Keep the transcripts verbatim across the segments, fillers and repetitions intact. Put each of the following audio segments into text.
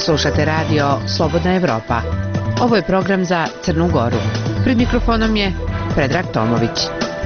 Slušate radio Slobodna Evropa. Ovo je program za Crnu Goru. Pred mikrofonom je Predrag Tomović.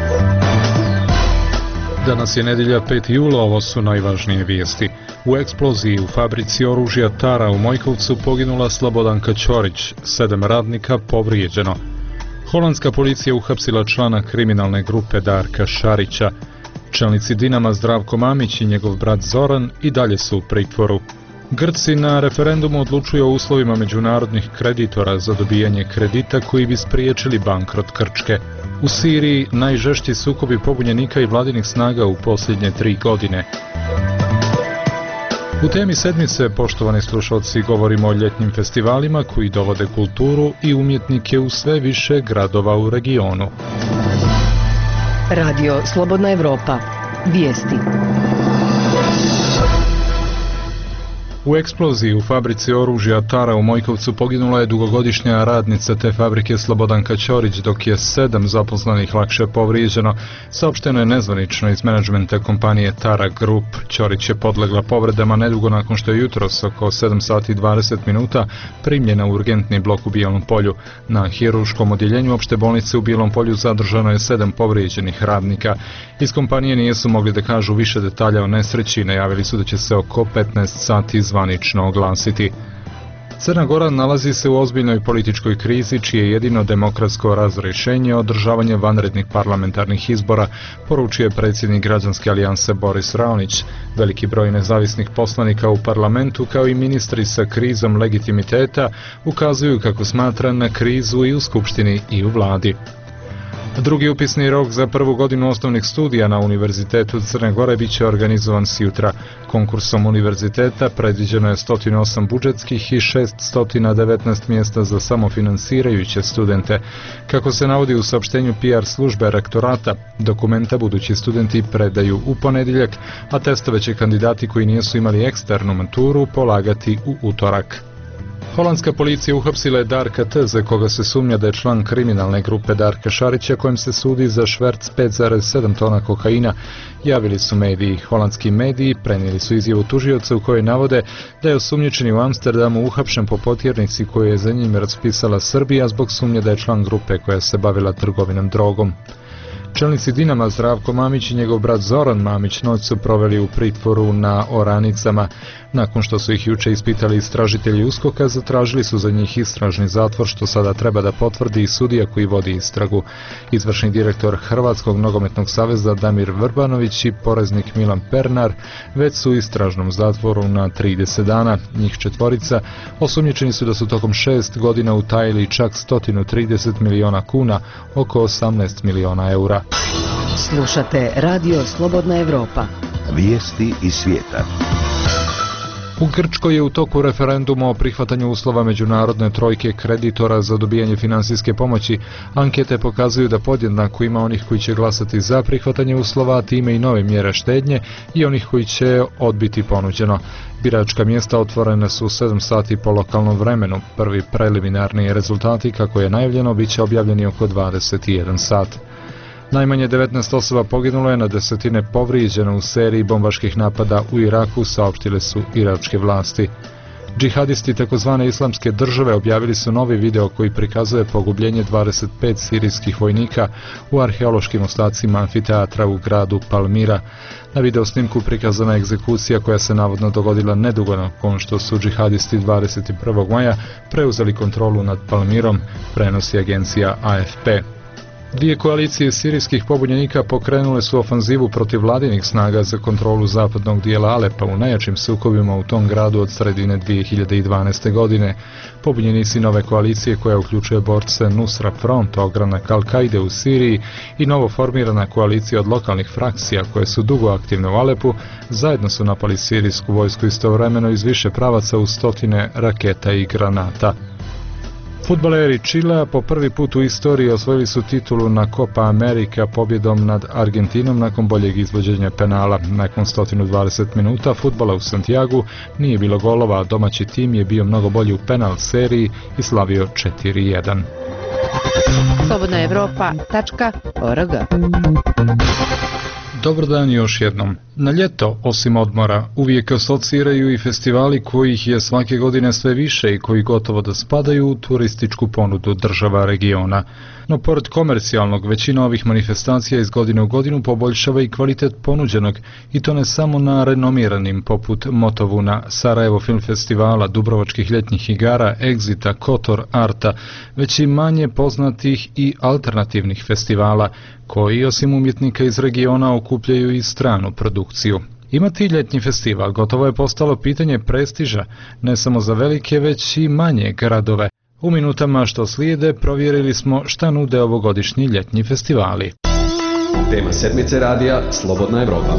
Danas je nedjelja peti jula, ovo su najvažnije vijesti. U eksploziji u fabrici oružja Tara u Mojkovcu poginula Slobodanka Ćorić, sedam radnika povrijeđeno. Holandska policija uhapsila člana kriminalne grupe Darka Šarića. Čelnici Dinama Zdravko Mamić i njegov brat Zoran i dalje su u pritvoru. Grci na referendumu odlučuju o uslovima međunarodnih kreditora za dobijanje kredita koji bi spriječili bankrot Grčke. U Siriji najžešći sukobi pobunjenika i vladinih snaga u posljednje tri godine. U temi sedmice, poštovani slušalci, govorimo o ljetnim festivalima koji dovode kulturu i umjetnike u sve više gradova u regionu. Radio Slobodna Evropa. Vijesti. U eksploziji u fabrici oružja Tara u Mojkovcu poginula je dugogodišnja radnica te fabrike Slobodanka Ćorić, dok je sedam zaposlenih lakše povrijeđeno. Saopšteno je nezvanično iz menadžmenta kompanije Tara Group. Ćorić je podlegla povredama nedugo nakon što je jutros oko sedam sati i dvadeset minuta primljena u urgentni blok u Bijelom Polju. Na hiruškom odjeljenju opšte bolnice u Bijelom Polju zadržano je sedam povrijeđenih radnika. Iz kompanije nisu mogli da kažu više detalja o nesreći, najavili su da će se oko petnaest sati zvanično oglasiti. Crna Gora nalazi se u ozbiljnoj političkoj krizi, čije jedino demokratsko razrješenje održavanje vanrednih parlamentarnih izbora, poručuje predsjednik Građanske alijanse Boris Raonić. Veliki broj nezavisnih poslanika u parlamentu, kao i ministri sa krizom legitimiteta, ukazuju kako smatra na krizu i u Skupštini i u vladi. Drugi upisni rok za prvu godinu osnovnih studija na Univerzitetu Crne Gore bit će organizovan sjutra. Konkursom univerziteta predviđeno je sto osam budžetskih i šesto devetnaest mjesta za samofinansirajuće studente. Kako se navodi u saopštenju P R službe rektorata, dokumenta budući studenti predaju u ponedjeljak, a testove će kandidati koji nisu imali eksternu maturu polagati u utorak. Holandska policija uhapsila je Darka T, za koga se sumnja da je član kriminalne grupe Darka Šarića, kojem se sudi za šverc pet zarez sedam tona kokaina, javili su mediji. Holandski mediji prenijeli su izjavu tužioca u kojoj navode da je osumnjičeni u Amsterdamu uhapšen po potjernici koju je za njim raspisala Srbija zbog sumnje da je član grupe koja se bavila trgovinom drogom. Čelnici Dinama Zdravko Mamić i njegov brat Zoran Mamić noć su proveli u pritvoru na Oranicama. Nakon što su ih juče ispitali istražitelji USKOK-a, zatražili su za njih istražni zatvor, što sada treba da potvrdi i sudija koji vodi istragu. Izvršni direktor Hrvatskog nogometnog saveza Damir Vrbanović i poreznik Milan Pernar već su u istražnom zatvoru na trideset dana. Njih četvorica osumnjičeni su da su tokom šest godina utajili čak sto trideset miliona kuna, oko osamnaest miliona eura. Slušate Radio Slobodna Evropa. Vijesti iz svijeta. U Grčkoj je u toku referenduma o prihvatanju uslova međunarodne trojke kreditora za dobijanje finansijske pomoći. Ankete pokazuju da podjednako ima onih koji će glasati za prihvatanje uslova, a time i nove mjere štednje, i onih koji će odbiti ponuđeno. Biračka mjesta otvorena su u sedam sati po lokalnom vremenu. Prvi preliminarni rezultati, kako je najavljeno, bit će objavljeni oko dvadeset jedan sat. Najmanje devetnaest osoba poginulo je, na desetine povrijeđeno u seriji bombaških napada u Iraku, saopštile su iračke vlasti. Džihadisti takozvane islamske države objavili su novi video koji prikazuje pogubljenje dvadeset pet sirijskih vojnika u arheološkim ostacima amfiteatra u gradu Palmira. Na video snimku prikazana je egzekucija koja se navodno dogodila nedugo nakon što su džihadisti dvadeset prvog maja preuzeli kontrolu nad Palmirom, prenosi agencija A F P. Dvije koalicije sirijskih pobunjenika pokrenule su ofanzivu protiv vladinih snaga za kontrolu zapadnog dijela Alepa u najjačim sukobima u tom gradu od sredine dvije hiljade dvanaeste. godine. Pobunjenici nove koalicije, koja uključuje borce Nusra Front, ogranak Al-Kaide u Siriji, i novo formirana koalicija od lokalnih frakcija koje su dugo aktivne u Alepu, zajedno su napali sirijsku vojsku istovremeno iz više pravaca u stotine raketa i granata. Fudbaleri Čilea po prvi put u istoriji osvojili su titulu na Copa America pobjedom nad Argentinom nakon boljeg izvođenja penala. Nakon sto dvadeset minuta fudbala u Santiagu nije bilo golova, a domaći tim je bio mnogo bolji u penal seriji i slavio četiri jedan. slobodna evropa tačka org Dobar dan još jednom. Na ljeto, osim odmora, uvijek asociraju i festivali kojih je svake godine sve više i koji gotovo da spadaju u turističku ponudu država regiona. No, pored komercijalnog, većina ovih manifestacija iz godine u godinu poboljšava i kvalitet ponuđenog, i to ne samo na renomiranim poput Motovuna, Sarajevo Film Festivala, Dubrovačkih ljetnih igara, Exita, Kotor, Arta, već i manje poznatih i alternativnih festivala, koji osim umjetnika iz regiona okupljaju i stranu produkciju. Imati ljetni festival gotovo je postalo pitanje prestiža, ne samo za velike, već i manje gradove. U minutama što slijede provjerili smo šta nude ovogodišnji ljetni festivali. Tema sedmice radija Slobodna Evropa.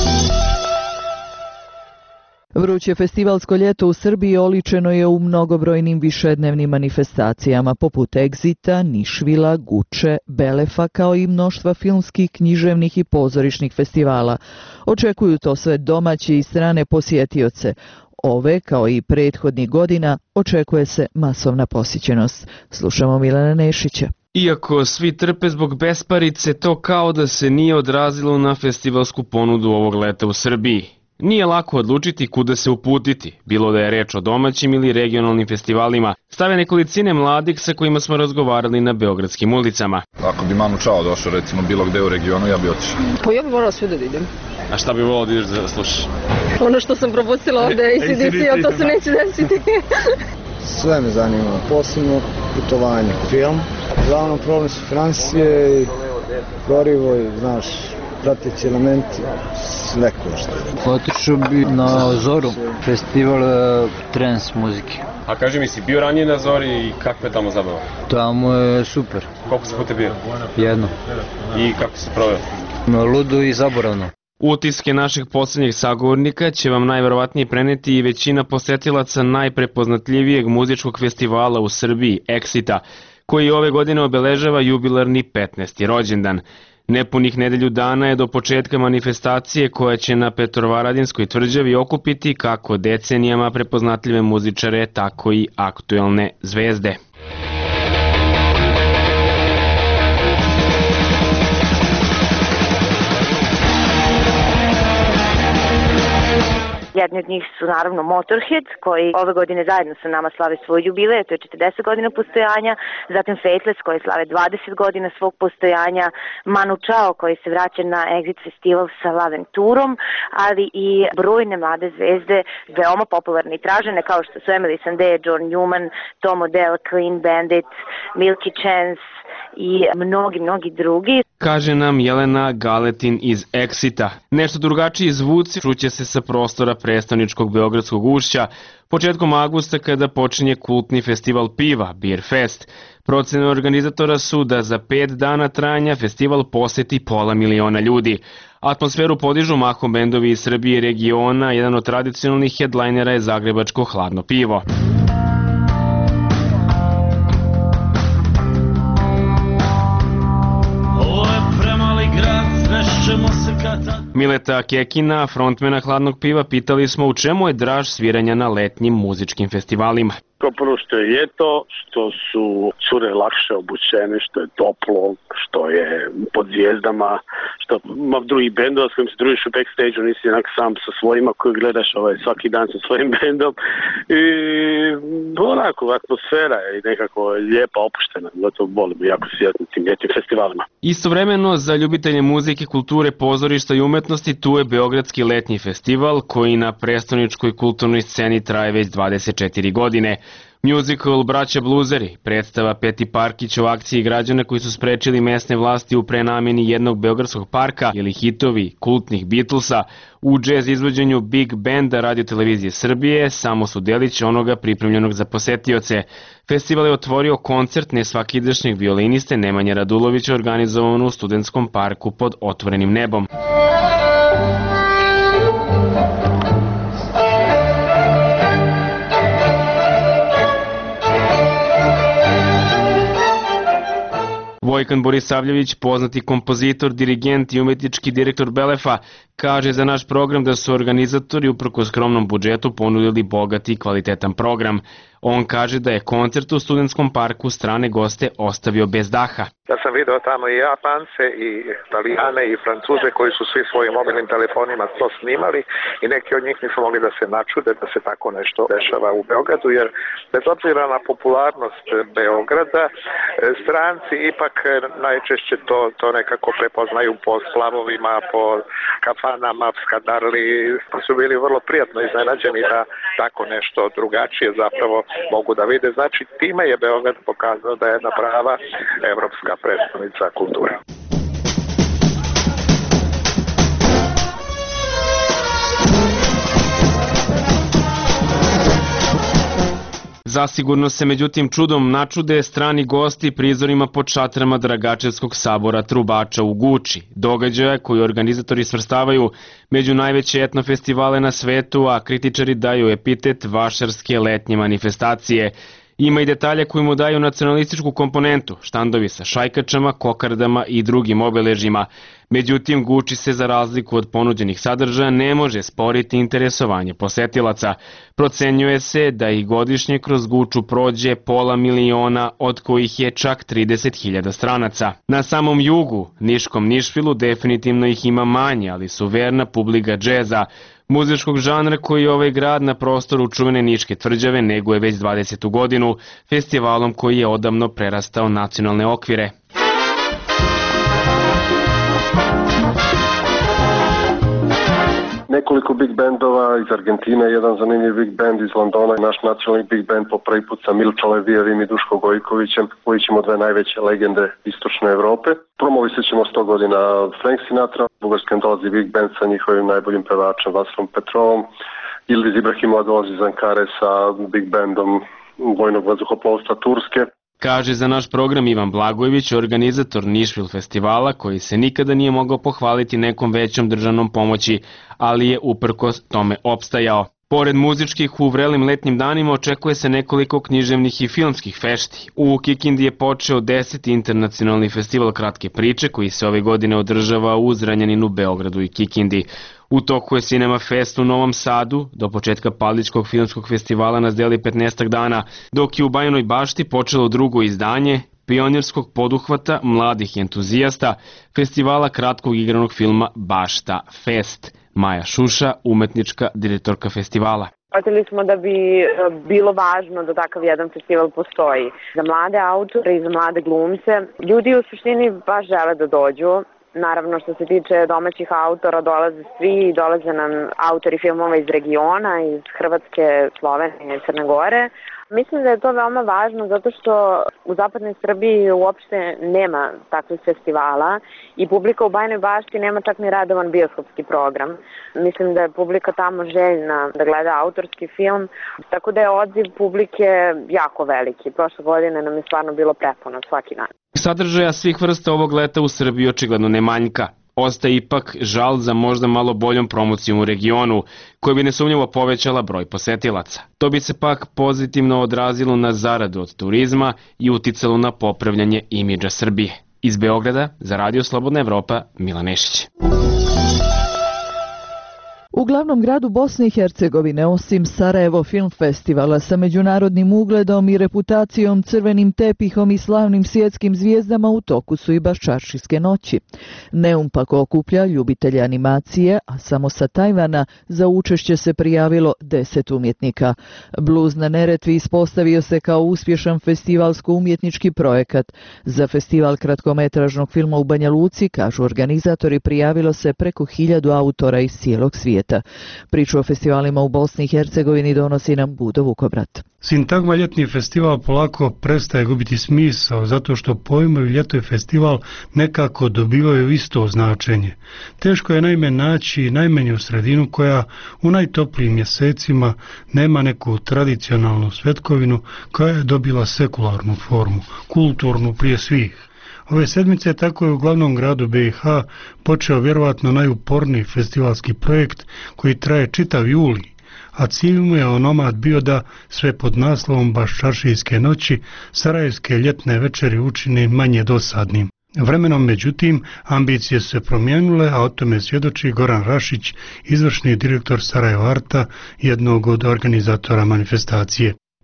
Vruće festivalsko ljeto u Srbiji oličeno je u mnogobrojnim višednevnim manifestacijama poput Exita, Nišvila, Guče, Belefa kao i mnoštva filmskih, književnih i pozorišnih festivala. Očekuju to sve domaće i strane posjetioce. Ove, kao i prethodnih godina, očekuje se masovna posjećenost. Slušamo Milana Nešića. Iako svi trpe zbog besparice, to kao da se nije odrazilo na festivalsku ponudu ovog leta u Srbiji. Nije lako odlučiti kuda se uputiti, bilo da je reč o domaćim ili regionalnim festivalima, stave nekolicine mladih sa kojima smo razgovarali na beogradskim ulicama. Ako bi Manu Čao došao recimo bilo gde u regionu, ja bi otišao. Pa ja bi morala sve da idem. A šta bi volao da ideš da slušaš? Ono što sam propustila ovde, A C D C, ali to se neće desiti. Sve me zanima, posebno putovanje, film. Glavno problem su financije i gorivo i, znaš, prateći elementi, sve košta. Otišao bi na Zoru, festival trans muzike. A kaži mi, si bio ranije na Zori i kakva je tamo zabava? Tamo je super. Koliko si puta bio? Jedno. I kako si proveo? Ludo i zaboravno. Utiske naših posljednjih sagovornika će vam najverovatnije preneti i većina posetilaca najprepoznatljivijeg muzičkog festivala u Srbiji, Exita, koji ove godine obeležava jubilarni petnaesti rođendan. Nepunih nedelju dana je do početka manifestacije koja će na Petrovaradinskoj tvrđavi okupiti kako decenijama prepoznatljive muzičare, tako i aktuelne zvezde. Jedni od njih su naravno Motorhead, koji ove godine zajedno sa nama slave svoj jubilej, to je četrdeset godina postojanja, zatim Faithless koji slave dvadeset godina svog postojanja, Manu Chao koji se vraća na Exit festival sa Laventurom, ali i brojne mlade zvezde, veoma popularne i tražene kao što su Emily Sandé, John Newman, Tom Odell, Clean Bandit, Milky Chance i mnogi, mnogi drugi. Kaže nam Jelena Galetin iz Exita. Nešto drugačiji zvuci čuće se sa prostora prestoničkog Beogradskog ušća početkom avgusta kada počinje kultni festival piva, Beer Fest. Procene organizatora su da za pet dana trajanja festival poseti pola miliona ljudi. Atmosferu podižu mahom bendovi iz Srbije i regiona, jedan od tradicionalnih headlinera je zagrebačko hladno pivo. Mileta Kekina, frontmena Hladnog piva, pitali smo u čemu je draž sviranja na letnjim muzičkim festivalima. Kao prvo što je ljeto, što su cure lakše obučene, što je toplo, što je pod zvijezdama, što ima drugih bendova s kojim se družiš u backstage-u, nisi jednak sam sa svojima koji gledaš ovaj, svaki dan sa svojim bendom. I onako, atmosfera je nekako lijepa, opuštena, zato volim jako svijetno tim ljetnim festivalima. Istovremeno, za ljubitelje muzike, kulture, pozorišta i umetnosti, tu je Beogradski letnji festival koji na prestoničkoj kulturnoj sceni traje već dvadeset četiri godine. Musical Braća bluzeri, predstava Peti Parkić o akciji građana koji su sprečili mesne vlasti u prenameni jednog beogradskog parka ili hitovi kultnih Beatlesa u džez izvođenju Big Banda Radio Televizije Srbije samo su delić onoga pripremljenog za posetioce. Festival je otvorio koncert nesvakidašnjeg violiniste Nemanje Radulovića organizovan u Studentskom parku pod otvorenim nebom. Vojkan Borisavljević, poznati kompozitor, dirigent i umetnički direktor Belefa, kaže za naš program da su organizatori uprkos skromnom budžetu ponudili bogat i kvalitetan program. On kaže da je koncert u Studentskom parku strane goste ostavio bez daha. Ja sam vidio tamo i Japance, i Italijane, i Francuze koji su svi svojim mobilnim telefonima to snimali i neki od njih nisu mogli da se načude da se tako nešto dešava u Beogradu, jer bez obzira na popularnost Beograda, stranci ipak najčešće to, to nekako prepoznaju po splavovima, po kafanama, skadarli, su bili vrlo prijatno iznenađeni da tako nešto drugačije zapravo mogu da vide. Znači, time je Beograd pokazao da je jedna prava evropska predstavnica kulture. Zasigurno se međutim čudom načude strani gosti prizorima pod šatrama Dragačevskog sabora Trubača u Guči, događaja koji organizatori svrstavaju među najveće etnofestivale na svetu, a kritičari daju epitet vašarske letnje manifestacije. Ima i detalje koji mu daju nacionalističku komponentu, štandovi sa šajkačama, kokardama i drugim obeležjima. Međutim, Guči se za razliku od ponuđenih sadržaja ne može sporiti interesovanje posetilaca. Procenjuje se da i godišnje kroz Guču prođe pola miliona, od kojih je čak trideset hiljada stranaca. Na samom jugu, Niškom Nišvilu, definitivno ih ima manje, ali su verna publika džeza, muzičkog žanra koji ovaj grad na prostoru čuvene Niške tvrđave neguje već dvadesetu godinu, festivalom koji je odavno prerastao nacionalne okvire. Nekoliko big bandova iz Argentine, jedan zanimljiv big band iz Londona, naš nacionalni big band po prvi put sa Milčo Levijevim i Duško Gojkovićem, koji ćemo dve najveće legende istočne Evrope. Promovisit ćemo sto godina Frank Sinatra, Bugarskom dolazi big band sa njihovim najboljim pevačem Vasrom Petrovom, Ildiz Ibrahimova dolazi iz Ankare sa big bandom vojnog vazduhoplovstva Turske. Kaže za naš program Ivan Blagojević, organizator Nišvil festivala, koji se nikada nije mogao pohvaliti nekom većom državnom pomoći, ali je uprkos tome opstajao. Pored muzičkih, u vrelim letnjim danima očekuje se nekoliko književnih i filmskih fešti. U Kikindi je počeo deseti internacionalni festival kratke priče, koji se ove godine održava u Zrenjaninu, Beogradu i Kikindi. U toku je Cinema Fest u Novom Sadu, do početka Paličkog filmskog festivala nas deli petnaestak dana, dok je u Bajinoj Bašti počelo drugo izdanje pionirskog poduhvata mladih entuzijasta festivala kratkog igranog filma Bašta Fest. Maja Šuša, umetnička direktorka festivala. Shvatili smo da bi bilo važno da takav jedan festival postoji. Za mlade autore i za mlade glumce. Ljudi u suštini baš žele da dođu. Naravno, što se tiče domaćih autora, dolaze svi i dolaze nam autori filmova iz regiona, iz Hrvatske, Slovenije i Crne Gore. Mislim da je to veoma važno zato što u zapadnoj Srbiji uopšte nema takvih festivala i publika u Bajinoj Bašti nema čak ni redovan bioskopski program. Mislim da je publika tamo željna da gleda autorski film, tako da je odziv publike jako veliki. Prošle godine nam je stvarno bilo prepuno svaki dan. Sadržaja svih vrsta ovog leta u Srbiji očigledno ne manjka. Ostaje ipak žal za možda malo boljom promocijom u regionu, koja bi nesumnjivo povećala broj posetilaca. To bi se pak pozitivno odrazilo na zaradu od turizma i uticalo na popravljanje imidža Srbije. Iz Beograda, za Radio Slobodna Evropa, Milan Nešić. U glavnom gradu Bosne i Hercegovine, osim Sarajevo Film Festivala sa međunarodnim ugledom i reputacijom, crvenim tepihom i slavnim svjetskim zvijezdama, u toku su i Baščaršijske noći. Neum pak okuplja ljubitelje animacije, a samo sa Tajvana za učešće se prijavilo deset umjetnika. Bluz na Neretvi ispostavio se kao uspješan festivalsko-umjetnički projekat. Za festival kratkometražnog filma u Banja Luci, kažu organizatori, prijavilo se preko hiljadu autora iz cijelog svijeta. Priču o festivalima u Bosni i Hercegovini donosi nam Budo Vukobrat. Sintagma ljetni festival polako prestaje gubiti smisao zato što pojmovi ljeto i festival nekako dobivaju isto značenje. Teško je naime naći najmanju sredinu koja u najtoplijim mjesecima nema neku tradicionalnu svetkovinu koja je dobila sekularnu formu, kulturnu prije svih. Ove sedmice tako je u glavnom gradu B i H počeo vjerovatno najuporniji festivalski projekt koji traje čitav juli, a cilj mu je onomad bio da sve pod naslovom Baščaršijske noći sarajevske ljetne večeri učini manje dosadnim. Vremenom, međutim, ambicije su se promijenile, a o tome svjedoči Goran Rašić, izvršni direktor Sarajevo Arta, jednog od organizatora manifestacije.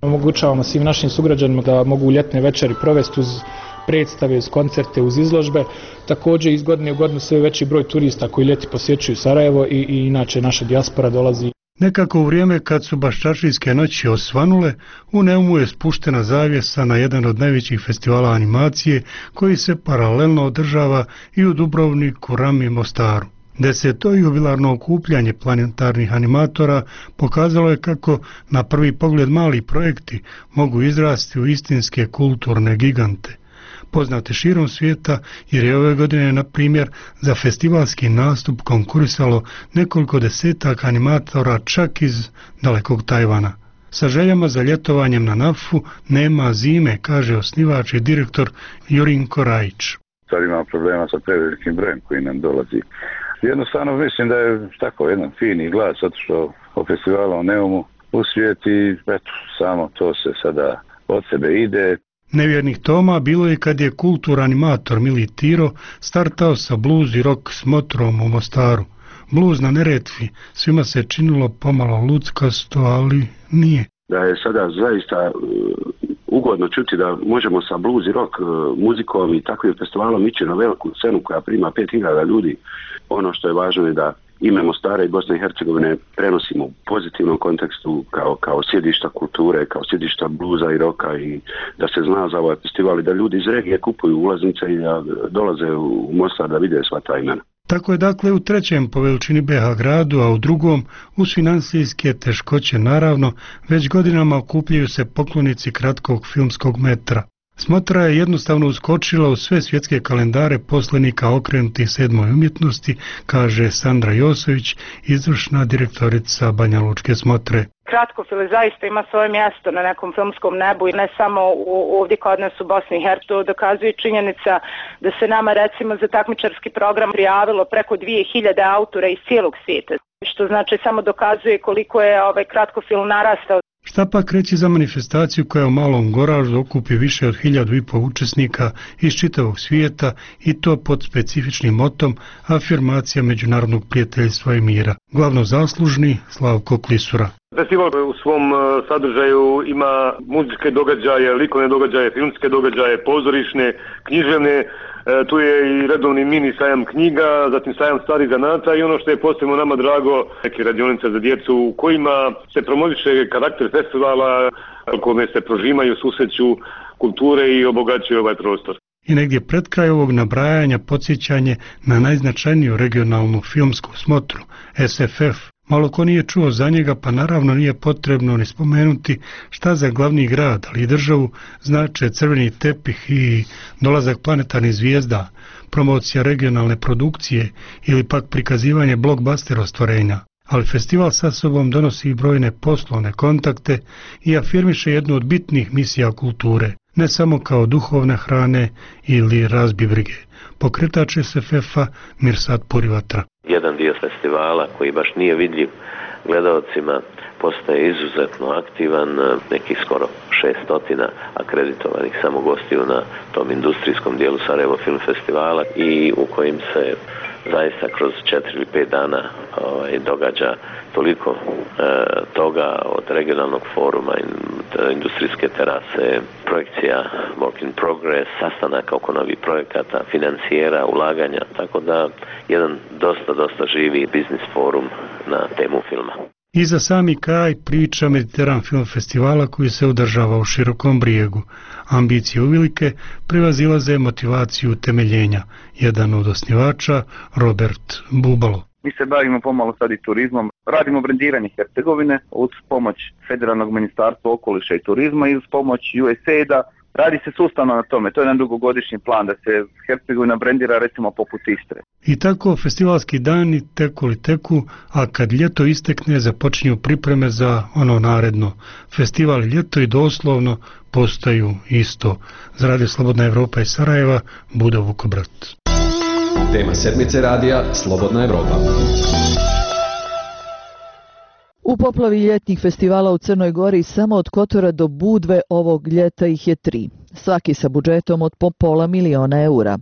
Omogućavamo svim našim sugrađanima da mogu ljetne večeri provesti uz predstave, uz koncerte, uz izložbe. Također iz godine u godinu sve veći broj turista koji ljeti posjećuju Sarajevo i, i inače naša dijaspora dolazi. Nekako u vrijeme kad su Baščašijske noći osvanule, u Neumu je spuštena zavjesa na jedan od najvećih festivala animacije koji se paralelno održava i u Dubrovniku, Rami i Mostaru. Deseto jubilarno okupljanje planetarnih animatora pokazalo je kako na prvi pogled mali projekti mogu izrasti u istinske kulturne gigante. Poznate širom svijeta jer je ove godine, na primjer, za festivalski nastup konkurisalo nekoliko desetaka animatora čak iz dalekog Tajvana. Sa željama za ljetovanjem na Nafu nema zime, kaže osnivač i direktor Jurinko Rajić. Sad imamo problema sa prevelikim brojem koji nam dolazi. Jednostavno mislim da je tako jedan fini glas otišao o festivalu u Neumu u svijet i eto, samo to se sada od sebe ide. Nevjernih toma bilo je kad je kulturanimator Mili Tiro startao sa blues i rock smotrom u Mostaru. Blues na Neretvi svima se činilo pomalo luckasto, ali nije. Da je sada zaista uh, ugodno čuti da možemo sa blues i rock uh, muzikom i takvim festivalom ići na veliku scenu koja prima pet hiljada ljudi. Ono što je važno je da ime Mostara i Bosne i Hercegovine prenosimo u pozitivnom kontekstu kao, kao sjedišta kulture, kao sjedišta bluza i roka i da se zna za ovaj festival i da ljudi iz regije kupuju ulaznice i da dolaze u Mostar da vide sva ta imena. Tako je dakle u trećem po veličini B iH gradu, a u drugom uz financijske teškoće naravno već godinama okupljaju se poklonici kratkog filmskog metra. Smotra je jednostavno uskočila u sve svjetske kalendare poslenika okrenutih sedmoj umjetnosti, kaže Sandra Josović, izvršna direktorica Banja Lučke smotre. Kratkofil zaista ima svoje mjesto na nekom filmskom nebu i ne samo u, ovdje kod nas u Bosni i Hercegovini. Dokazuje činjenica da se nama recimo za takmičarski program prijavilo preko dvije hiljade autora iz cijelog svijeta, što znači samo dokazuje koliko je ovaj kratkofil narastao. Šta pak reći za manifestaciju koja u Malom Goraždu okupi više od hiljadu i pol učesnika iz čitavog svijeta i to pod specifičnim motom afirmacija međunarodnog prijateljstva i mira. Glavno zaslužni Slavko Klisura. Festival u svom sadržaju ima muzičke događaje, likovne događaje, filmske događaje, pozorišne, književne. E, tu je i redovni mini sajam knjiga, zatim sajam starih zanata i ono što je posebno nama drago, neke radionice za djecu u kojima se promoviše karakter festivala, u kome se prožimaju, susreću kulture i obogaćuju ovaj prostor. I negdje pred kraj ovog nabrajanja podsjećanje na najznačajniju regionalnu filmsku smotru, S F F. Malo ko nije čuo za njega, pa naravno nije potrebno ni spomenuti šta za glavni grad, ali i državu znače crveni tepih i dolazak planetarnih zvijezda, promocija regionalne produkcije ili pak prikazivanje blockbuster ostvarenja. Ali festival sa sobom donosi i brojne poslovne kontakte i afirmiše jednu od bitnih misija kulture, ne samo kao duhovne hrane ili razbibrige. Pokretač S F F-a Mirsad Purivatra. Jedan dio festivala koji baš nije vidljiv gledalcima postaje izuzetno aktivan, nekih skoro šestotina akreditovanih samo gostiju na tom industrijskom dijelu Sarajevo Film Festivala i u kojim se zaista kroz četiri ili pet dana ovaj, događa toliko e, toga od regionalnog foruma, industrijske terase, projekcija work in progress, sastanaka oko novih projekata, financijera, ulaganja, tako da jedan dosta, dosta živi biznis forum na temu filma. I za sami kraj priča Mediteran Film Festivala koji se održava u Širokom Brijegu. Ambicije uvelike prevazilaze motivaciju utemeljenja. Jedan od osnivača, Robert Bubalo. Mi se bavimo pomalo sad i turizmom, radimo brendiranje Hercegovine uz pomoć Federalnog ministarstva okoliša i turizma i uz pomoć U S A I D-a. Radi se sustavno na tome, to je jedan dugogodišnji plan da se Hercegovina brendira recimo poput Istre. I tako festivalski dani teku li teku, a kad ljeto istekne započinju pripreme za ono naredno. Festival i ljeto i doslovno postaju isto. Za Radio Slobodna Evropa iz Sarajeva, Buda Vukobrat. Tema sedmice radija Slobodna Evropa. U poplavi ljetnih festivala u Crnoj Gori samo od Kotora do Budve ovog ljeta ih je tri, svaki sa budžetom od po pola miliona eura.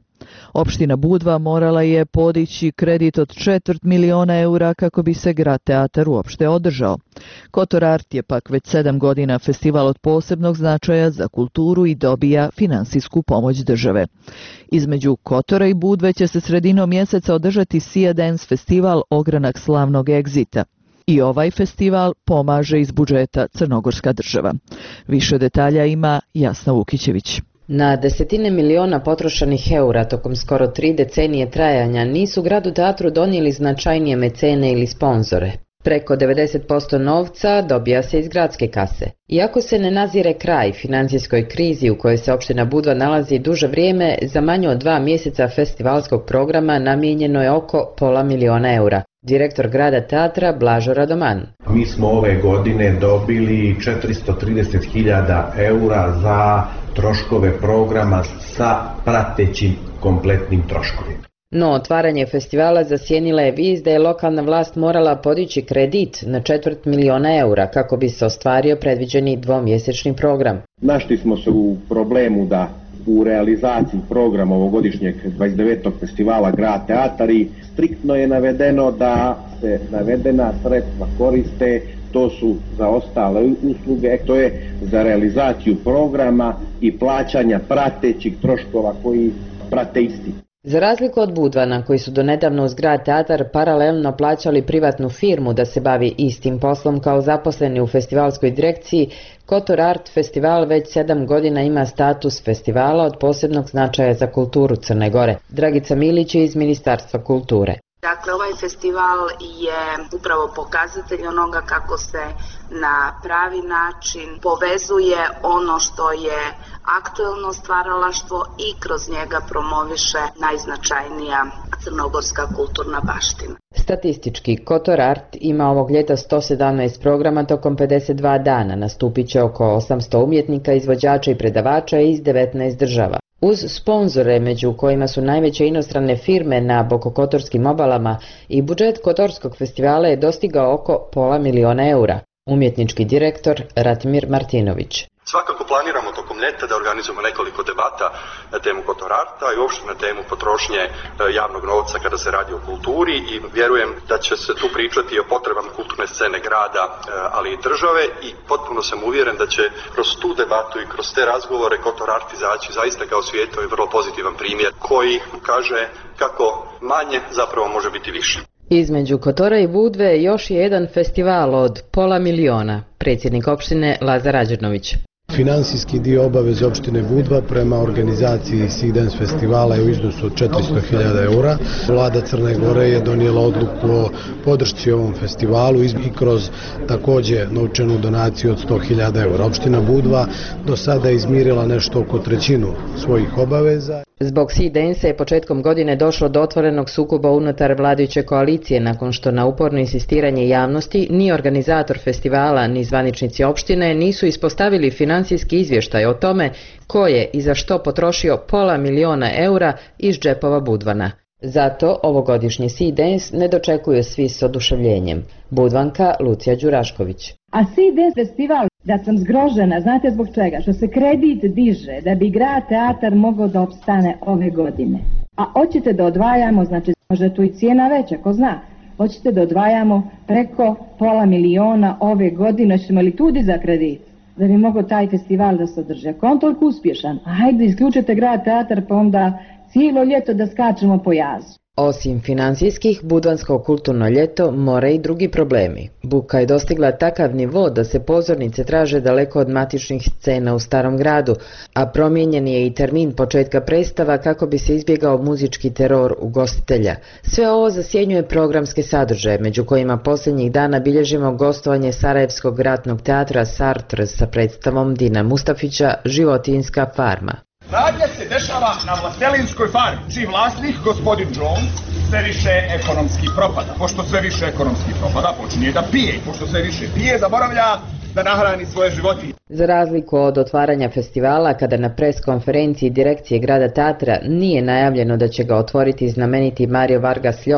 Opština Budva morala je podići kredit od četvrt miliona eura kako bi se grad teatar uopšte održao. Kotor Art je pak već sedam godina festival od posebnog značaja za kulturu i dobija finansijsku pomoć države. Između Kotora i Budve će se sredinom mjeseca održati Sea Dance festival Ogranak slavnog egzita. I ovaj festival pomaže iz budžeta Crnogorska država. Više detalja ima Jasna Vukićević. Na desetine miliona potrošenih eura tokom skoro tri decenije trajanja nisu gradu teatru donijeli značajnije mecene ili sponzore. Preko devedeset posto novca dobija se iz gradske kase. Iako se ne nazire kraj financijskoj krizi u kojoj se opština Budva nalazi duže vrijeme, za manje od dva mjeseca festivalskog programa namijenjeno je oko pola miliona eura. Direktor grada teatra Blažo Radoman. Mi smo ove godine dobili četiristo trideset hiljada eura za troškove programa sa pratećim kompletnim troškovima. No, otvaranje festivala zasjenila je vijest da je lokalna vlast morala podići kredit na četvrt miliona eura kako bi se ostvario predviđeni dvomjesečni program. Našli smo se u problemu da u realizaciji programa ovogodišnjeg dvadeset devetog festivala Grad teatar i striktno je navedeno da se navedena sredstva koriste, to su za ostale usluge, to je za realizaciju programa i plaćanja pratećih troškova koji prate isti. Za razliku od Budvana, koji su donedavno uz grad teatar paralelno plaćali privatnu firmu da se bavi istim poslom kao zaposleni u festivalskoj direkciji, Kotor Art festival već sedam godina ima status festivala od posebnog značaja za kulturu Crne Gore. Dragica Milić je iz Ministarstva kulture. Dakle, ovaj festival je upravo pokazatelj onoga kako se na pravi način povezuje ono što je aktuelno stvaralaštvo i kroz njega promoviše najznačajnija crnogorska kulturna baština. Statistički, Kotor Art ima ovog ljeta sto sedamnaest programa tokom pedeset dva dana. Nastupit će oko osamsto umjetnika, izvođača i predavača iz devetnaest država. Uz sponzore, među kojima su najveće inostrane firme na bokokotorskim obalama, i budžet Kotorskog festivala je dostigao oko pola miliona eura. Umjetnički direktor Ratmir Martinović. Svakako planiramo tokom ljeta da organizujemo nekoliko debata na temu Kotor Arta i uopšte na temu potrošnje javnog novca kada se radi o kulturi i vjerujem da će se tu pričati o potrebama kulturne scene grada, ali i države i potpuno sam uvjeren da će kroz tu debatu i kroz te razgovore Kotor Art izaći zaista kao svijetu i vrlo pozitivan primjer koji kaže kako manje zapravo može biti više. Između Kotora i Budve još je jedan festival od pola miliona, predsjednik opštine Lazar Ađernović. Finansijski dio obaveze opštine Budva prema organizaciji Sea Dance festivala je u iznosu od četiristo hiljada eura. Vlada Crne Gore je donijela odluku o podršci ovom festivalu i kroz također novčanu donaciju od sto hiljada eura. Opština Budva do sada je izmirila nešto oko trećinu svojih obaveza. Zbog Sea Dance je početkom godine došlo do otvorenog sukoba unutar vladajuće koalicije nakon što na uporno insistiranje javnosti ni organizator festivala ni zvaničnici opštine nisu ispostavili financijski izvještaj o tome ko je i za što potrošio pola miliona eura iz džepova Budvana. Zato ovogodišnji Sea Dance ne dočekuju svi s oduševljenjem. Budvanka Lucija Đurašković. A Sea Dance festival, da sam zgrožena, znate zbog čega? Što se kredit diže da bi grad teatar mogao da opstane ove godine. A hoćete da odvajamo, znači možda je tu i cijena veća, ko zna, hoćete da odvajamo preko pola miliona ove godine, ćemo li tudi za kredit? Da bi mogao taj festival da se održi. Ako on toliko uspješan, hajde isključite grad teatar pa onda cijelo ljeto da skačemo po jazu. Osim financijskih, Budvansko kulturno ljeto mora i drugi problemi. Buka je dostigla takav nivo da se pozornice traže daleko od matičnih scena u Starom gradu, a promijenjen je i termin početka predstava kako bi se izbjegao muzički teror ugostitelja. Sve ovo zasjenjuje programske sadržaje, među kojima posljednjih dana bilježimo gostovanje Sarajevskog ratnog teatra Sartre sa predstavom Dina Mustafića Životinjska farma. Radnja se dešava na Vlaselinskoj farmi, čiji vlasnik, gospodin Jones, sve više ekonomski propada. Pošto sve više ekonomski propada, počinje da pije. Pošto sve više pije, zaboravlja da nahrani svoje životinje. Za razliku od otvaranja festivala, kada na pres konferenciji direkcije grada teatra nije najavljeno da će ga otvoriti znameniti Mario Vargas Llosa,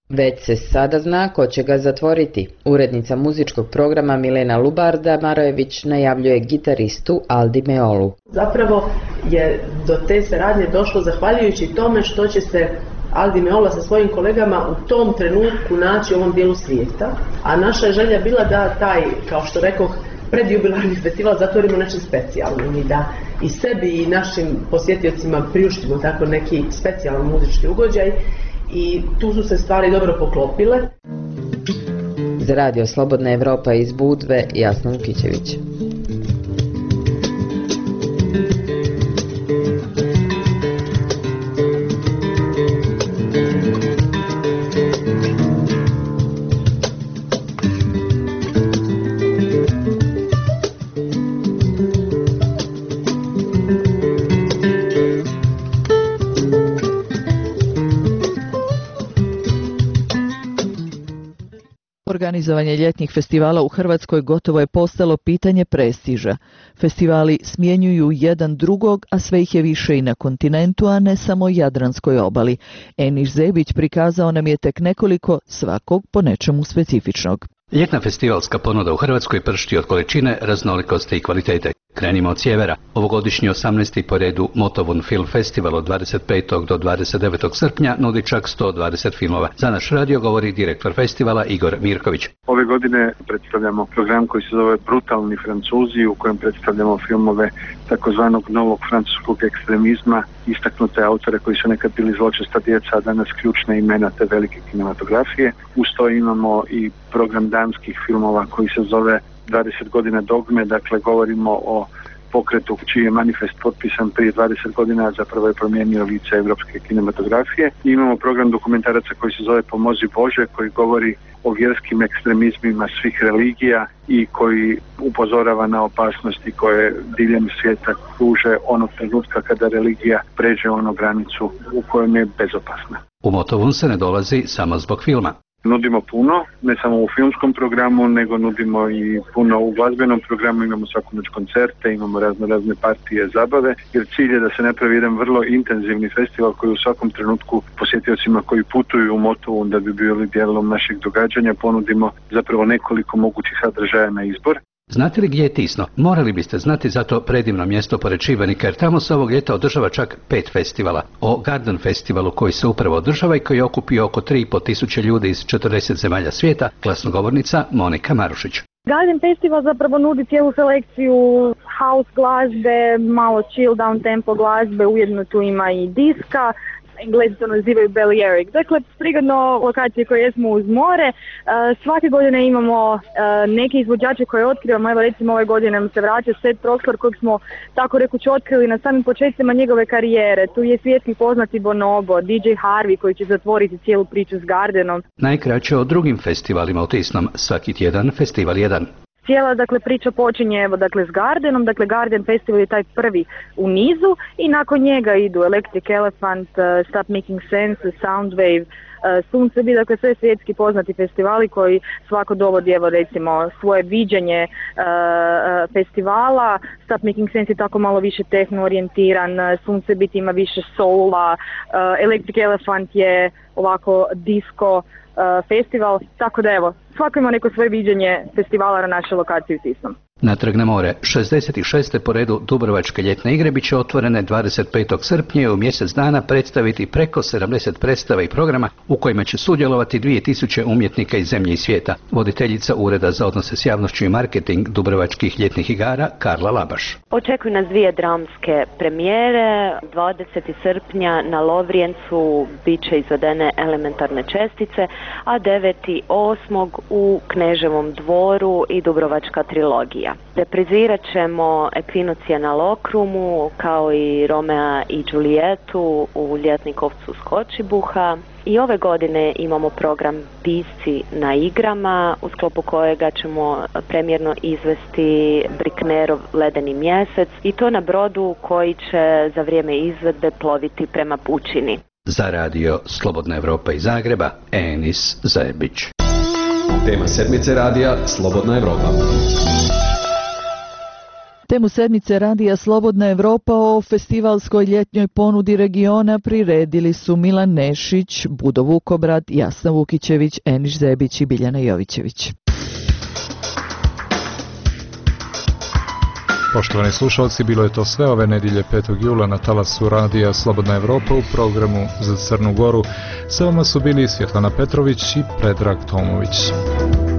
Već se sada zna ko će ga zatvoriti. Urednica muzičkog programa Milena Lubarda-Marojević najavljuje gitaristu Aldi Meolu. Zapravo je do te saradnje došlo zahvaljujući tome što će se Aldi Meola sa svojim kolegama u tom trenutku naći u ovom dijelu svijeta, a naša je želja bila da taj, kao što rekoh, predjubilarni festival zatvorimo nečim specijalnim i da i sebi i našim posjetiocima priuštimo tako neki specijalan muzički ugođaj i tu su se stvari dobro poklopile. Za Radio Slobodna Evropa iz Budve, Jasna Vukićević. Organizovanje ljetnih festivala u Hrvatskoj gotovo je postalo pitanje prestiža. Festivali smjenjuju jedan drugog, a sve ih je više i na kontinentu, a ne samo Jadranskoj obali. Eniš Zebić prikazao nam je tek nekoliko, svakog po nečemu specifičnog. Ljetna festivalska ponuda u Hrvatskoj pršti od količine, raznolikosti i kvalitete. Krenimo od sjevera. Ovogodišnji osamnaesti po redu Motovun Film Festival od dvadeset petog do dvadeset devetog srpnja nudi čak sto dvadeset filmova. Za naš radio govori direktor festivala Igor Mirković. Ove godine predstavljamo program koji se zove Brutalni Francuzi, u kojem predstavljamo filmove takozvanog novog francuskog ekstremizma, istaknute autore koji su nekad bili zločesta djeca, a danas ključne imena te velike kinematografije. Uz to imamo i program danskih filmova koji se zove dvadeset godina dogme, dakle govorimo o pokretu čiji je manifest potpisan prije dvadeset godina, zapravo je promijenio lice evropske kinematografije. I imamo program dokumentaraca koji se zove Pomozi Bože, koji govori o vjerskim ekstremizmima svih religija i koji upozorava na opasnosti koje diljem svijeta kruže onog trenutka kada religija pređe onu granicu u kojem je bezopasna. U Motovun se ne dolazi samo zbog filma. Nudimo puno, ne samo u filmskom programu, nego nudimo i puno u glazbenom programu, imamo svaku noć koncerte, imamo razne razne partije zabave, jer cilj je da se napravi jedan vrlo intenzivni festival koji u svakom trenutku posjetiocima koji putuju u Motovun da bi bili dijelom naših događanja ponudimo zapravo nekoliko mogućih sadržaja na izbor. Znate li gdje je Tisno? Morali biste znati za to predivno mjesto pored Šibenika, jer tamo se ovog ljeta održava čak pet festivala. O Garden Festivalu koji se upravo održava i koji je okupio oko tri i pol tisuće ljudi iz četrdeset zemalja svijeta, glasnogovornica Monika Marušić. Garden Festival zapravo nudi cijelu selekciju house glazbe, malo chill down tempo glazbe, ujedno tu ima i diska. Englezi to nazivaju Balearic. Dakle, prigodno lokacije koje jesmo uz more. Uh, svake godine imamo uh, neke izvođače koje otkrivamo. Evo recimo ove godine nam se vraća Seth Troxler kojeg smo tako rekući otkrili na samim početcima njegove karijere. Tu je svjetski poznati Bonobo, D J Harvey koji će zatvoriti cijelu priču s Gardenom. Najkraće o drugim festivalima u Tisnom. Svaki tjedan festival jedan. Cijela dakle priča počinje evo dakle s Gardenom, dakle Garden Festival je taj prvi u nizu i nakon njega idu Electric Elephant, uh, Stop Making Sense, Soundwave, uh, Sunce bi, dakle sve svjetski poznati festivali koji svako dovodi evo recimo svoje viđenje uh, festivala. Stop Making Sense je tako malo više tehno orijentiran, Sunce biti ima više soula, uh, Electric Elephant je ovako disco uh, festival, tako da evo svako ima neko svoje viđenje festivala na našoj lokaciji u Tisnom. Natrag na more, šezdeset šeste po redu Dubrovačke ljetne igre bit će otvorene dvadeset petog srpnja i u mjesec dana predstaviti preko sedamdeset predstava i programa u kojima će sudjelovati dvije tisuće umjetnika iz zemlje i svijeta. Voditeljica Ureda za odnose s javnošću i marketing Dubrovačkih ljetnih igara Karla Labaš. Očekuju nas dvije dramske premijere. dvadesetog srpnja na Lovrijencu bit će izvedene Elementarne čestice, a devetog osmog u Kneževom dvoru i Dubrovačka trilogija. Reprizirat ćemo Ekvinocija na Lokrumu kao i Romea i Džulijetu u Ljetnikovcu Skočibuha. I ove godine imamo program Pisci na igrama u sklopu kojega ćemo premijerno izvesti Briknerov Ledeni mjesec i to na brodu koji će za vrijeme izvedbe ploviti prema pučini. Za radio Slobodna Evropa iz Zagreba, Enis Zajebić. Tema sedmice radija Slobodna Evropa. Temu sedmice radija Slobodna Evropa o festivalskoj ljetnjoj ponudi regiona priredili su Milan Nešić, Budo Vukobrad, Jasna Vukićević, Eniš Zebić i Biljana Jovićević. Poštovani slušalci, bilo je to sve ove nedjelje petog jula na talasu radija Slobodna Evropa u programu za Crnu Goru. Sa vama su bili Svjetlana Petrović i Predrag Tomović.